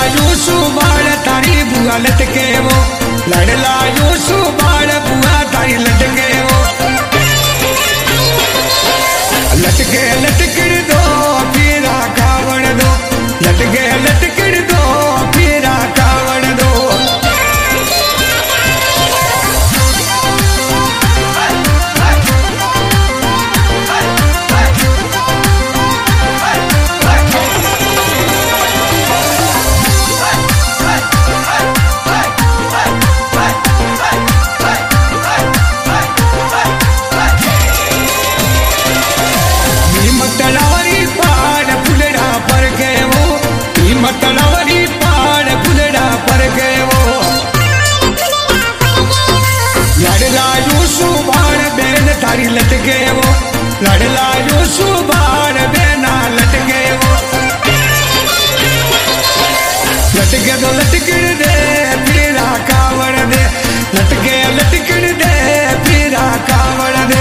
यूसु बाल तारी बुआ लटके वो, लड़ला यूसु बाल बुआ तारी लटके वो। लटके लटकड़ दो फिरा कावड़ दो, लटके लटकड़ दो फिरा कावड़ दो। मतलवरी पहाड़ फुलड़ा पर गए वो, मतलवरी पहाड़ फुलड़ा पर गए वो। लड़ला यूसु बाण बेन तारी लटके वो, लड़ला यूसु बाण बेना लटके वो। लटके दो लटकड़ दे फिरा कावड़ दे, लटके लटकड़ दे फिरा कावड़ दे।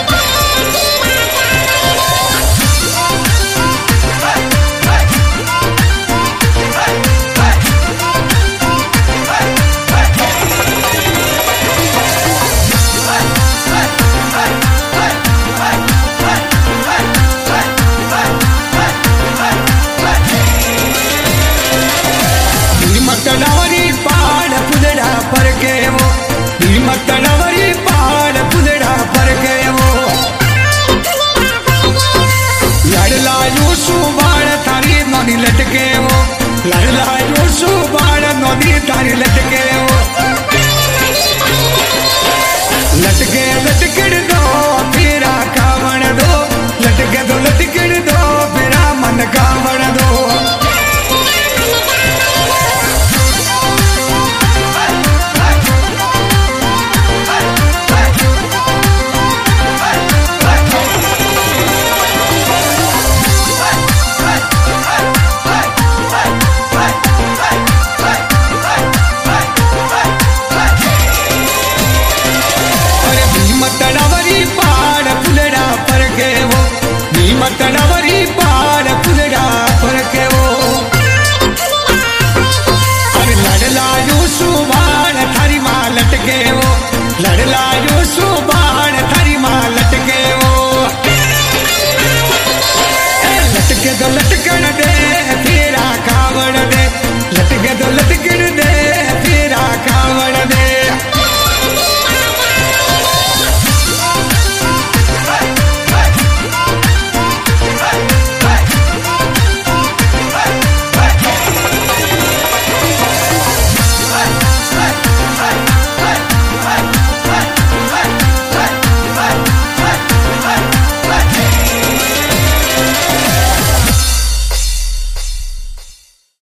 मतलवरी पहाड़ फुलड़ा पर गए वो, मतलवरी पहाड़ फुलड़ा पर गए वो। लड़ला यूसु बाण तारी नोनी लटके वो, लड़ला यूसु